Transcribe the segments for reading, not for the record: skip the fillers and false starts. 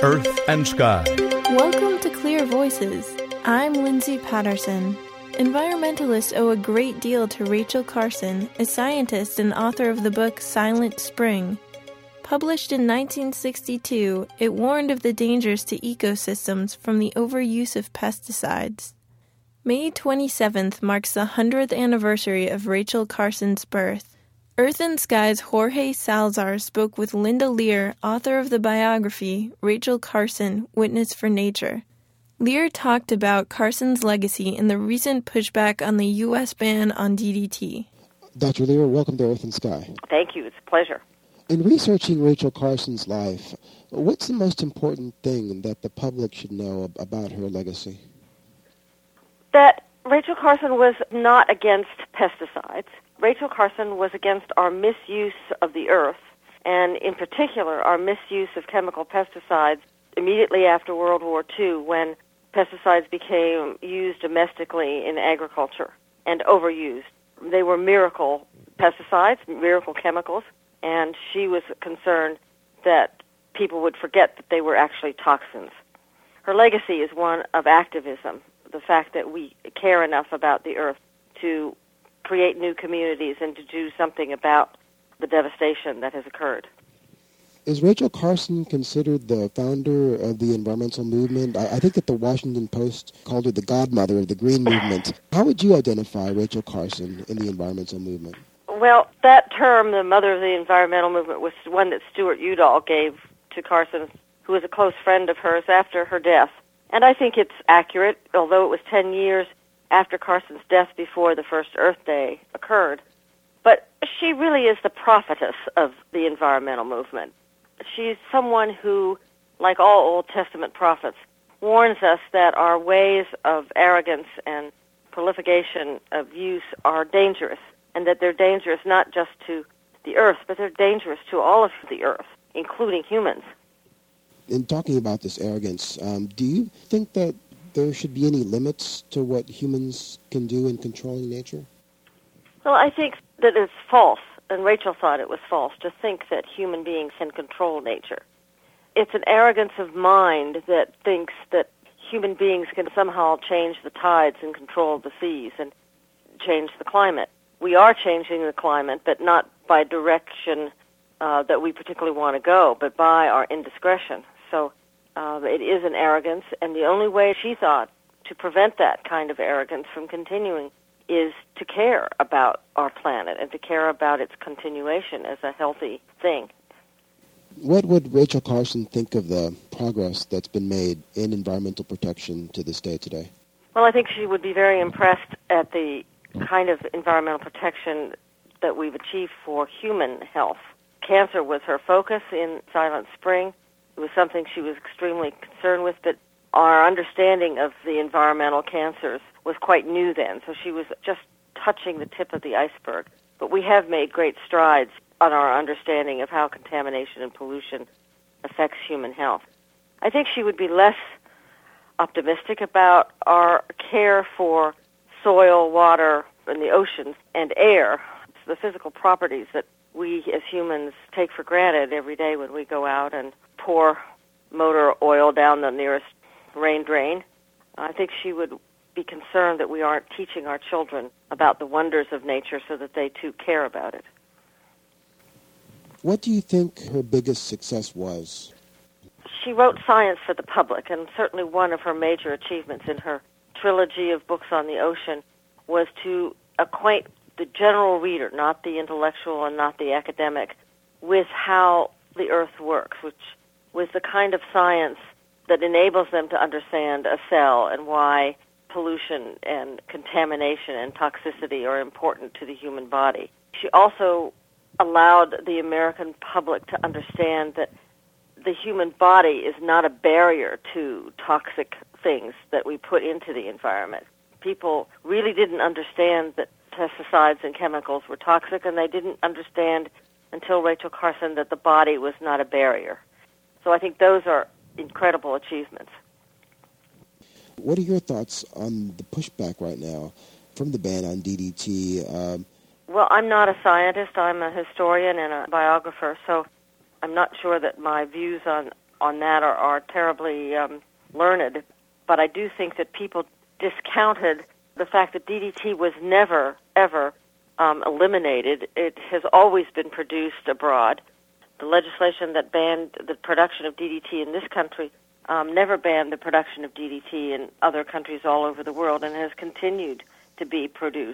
Earth and Sky. Welcome to Clear Voices. I'm Lindsay Patterson. Environmentalists owe a great deal to Rachel Carson, a scientist and author of the book Silent Spring. Published in 1962, it warned of the dangers to ecosystems from the overuse of pesticides. May 27th marks the 100th anniversary of Rachel Carson's birth. Earth and Sky's Jorge Salazar spoke with Linda Lear, author of the biography Rachel Carson, Witness for Nature. Lear talked about Carson's legacy in the recent pushback on the U.S. ban on DDT. Dr. Lear, welcome to Earth and Sky. Thank you. It's a pleasure. In researching Rachel Carson's life, what's the most important thing that the public should know about her legacy? That Rachel Carson was not against pesticides. Rachel Carson was against our misuse of the earth, and in particular our misuse of chemical pesticides immediately after World War II, when pesticides became used domestically in agriculture and overused. They were miracle pesticides, miracle chemicals, and she was concerned that people would forget that they were actually toxins. Her legacy is one of activism, the fact that we care enough about the earth to create new communities and to do something about the devastation that has occurred. Is Rachel Carson considered the founder of the environmental movement? I think that the Washington Post called her the godmother of the green movement. How would you identify Rachel Carson in the environmental movement? Well, that term, the mother of the environmental movement, was one that Stuart Udall gave to Carson, who was a close friend of hers after her death. And I think it's accurate, although it was 10 years after Carson's death before the first Earth Day occurred. But she really is the prophetess of the environmental movement. She's someone who, like all Old Testament prophets, warns us that our ways of arrogance and proliferation of use are dangerous, and that they're dangerous not just to the earth, but they're dangerous to all of the earth, including humans. In talking about this arrogance, do you think that there should be any limits to what humans can do in controlling nature? Well, I think that it's false, and Rachel thought it was false, to think that human beings can control nature. It's an arrogance of mind that thinks that human beings can somehow change the tides and control the seas and change the climate. We are changing the climate, but not by direction that we particularly want to go, but by our indiscretion. So it is an arrogance, and the only way she thought to prevent that kind of arrogance from continuing is to care about our planet and to care about its continuation as a healthy thing. What would Rachel Carson think of the progress that's been made in environmental protection to this day today? Well, I think she would be very impressed at the kind of environmental protection that we've achieved for human health. Cancer was her focus in Silent Spring. It was something she was extremely concerned with, but our understanding of the environmental cancers was quite new then, so she was just touching the tip of the iceberg. But we have made great strides on our understanding of how contamination and pollution affects human health. I think she would be less optimistic about our care for soil, water, and the oceans, and air, the physical properties that we as humans take for granted every day when we go out and pour motor oil down the nearest rain drain. I think she would be concerned that we aren't teaching our children about the wonders of nature so that they too care about it. What do you think her biggest success was? She wrote science for the public, and certainly one of her major achievements in her trilogy of books on the ocean was to acquaint the general reader, not the intellectual and not the academic, with how the earth works, which with the kind of science that enables them to understand a cell and why pollution and contamination and toxicity are important to the human body. She also allowed the American public to understand that the human body is not a barrier to toxic things that we put into the environment. People really didn't understand that pesticides and chemicals were toxic, and they didn't understand until Rachel Carson that the body was not a barrier. So I think those are incredible achievements. What are your thoughts on the pushback right now from the ban on DDT? Well, I'm not a scientist. I'm a historian and a biographer, so I'm not sure that my views on on that are terribly learned. But I do think that people discounted the fact that DDT was never, ever eliminated. It has always been produced abroad. The legislation that banned the production of DDT in this country never banned the production of DDT in other countries all over the world, and has continued to be produced.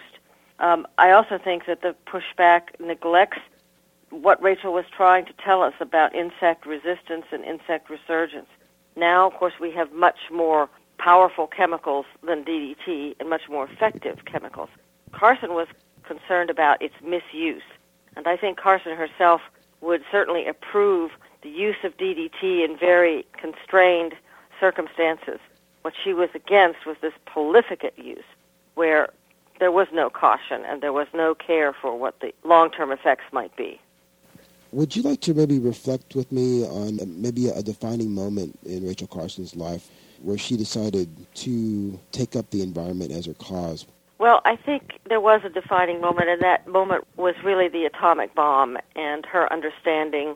I also think that the pushback neglects what Rachel was trying to tell us about insect resistance and insect resurgence. Now, of course, we have much more powerful chemicals than DDT and much more effective chemicals. Carson was concerned about its misuse, and I think Carson herself would certainly approve the use of DDT in very constrained circumstances. What she was against was this prolificate use, where there was no caution and there was no care for what the long-term effects might be. Would you like to maybe reflect with me on maybe a defining moment in Rachel Carson's life where she decided to take up the environment as her cause? Well, I think there was a defining moment, and that moment was really the atomic bomb and her understanding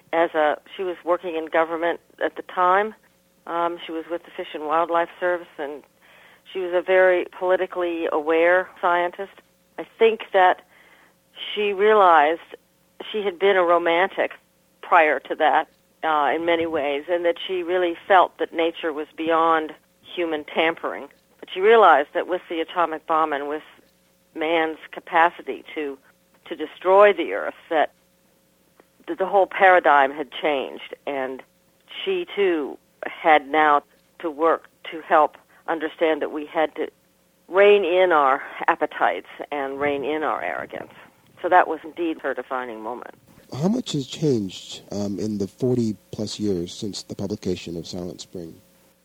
she was working in government at the time. She was with the Fish and Wildlife Service, and she was a very politically aware scientist. I think that she realized she had been a romantic prior to that in many ways, and that she really felt that nature was beyond human tampering. But she realized that with the atomic bomb and with man's capacity to destroy the Earth, that the whole paradigm had changed, and she too had now to work to help understand that we had to rein in our appetites and rein in our arrogance. So that was indeed her defining moment. How much has changed in the 40-plus years since the publication of Silent Spring?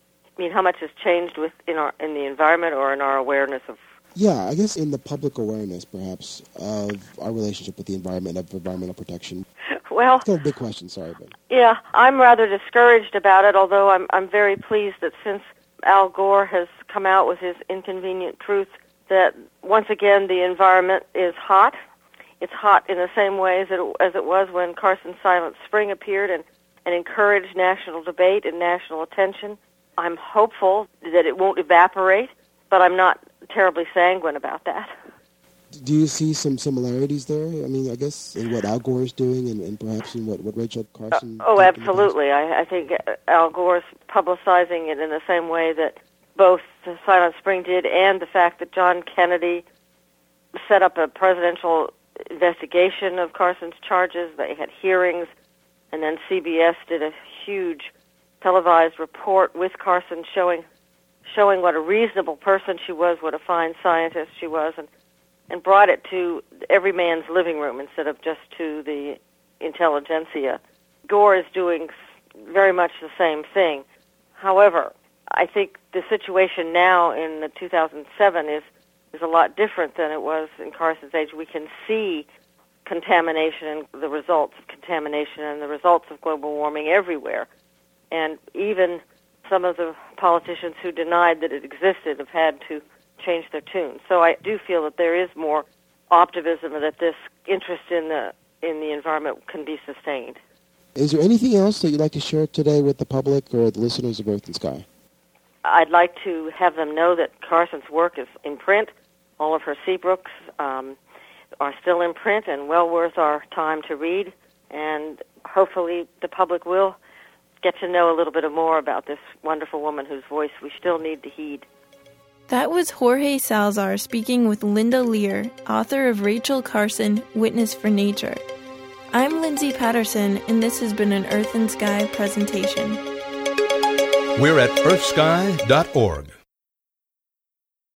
I mean, how much has changed in the environment or in our awareness of? Yeah, I guess in the public awareness, perhaps, of our relationship with the environment, of environmental protection. Well, still a big question, sorry. But. Yeah, I'm rather discouraged about it, although I'm very pleased that since Al Gore has come out with his Inconvenient Truth, that once again the environment is hot. It's hot in the same way as it was when Carson's Silent Spring appeared and encouraged national debate and national attention. I'm hopeful that it won't evaporate, but I'm not terribly sanguine about that. Do you see some similarities there? I mean, I guess in what Al Gore is doing and perhaps in what Rachel Carson... Oh, absolutely. I think Al Gore's publicizing it in the same way that both Silent Spring did, and the fact that John Kennedy set up a presidential investigation of Carson's charges. They had hearings, and then CBS did a huge televised report with Carson showing what a reasonable person she was, what a fine scientist she was, and brought it to every man's living room instead of just to the intelligentsia. Gore is doing very much the same thing. However, I think the situation now in the 2007 is a lot different than it was in Carson's age. We can see contamination and the results of contamination and the results of global warming everywhere. And even some of the politicians who denied that it existed have had to change their tune. So I do feel that there is more optimism and that this interest in the environment can be sustained. Is there anything else that you'd like to share today with the public or the listeners of Earth and Sky? I'd like to have them know that Carson's work is in print. All of her Seabrooks are still in print and well worth our time to read. And hopefully the public will get to know a little bit more about this wonderful woman whose voice we still need to heed. That was Jorge Salazar speaking with Linda Lear, author of Rachel Carson, Witness for Nature. I'm Lindsay Patterson, and this has been an Earth and Sky presentation. We're at earthsky.org.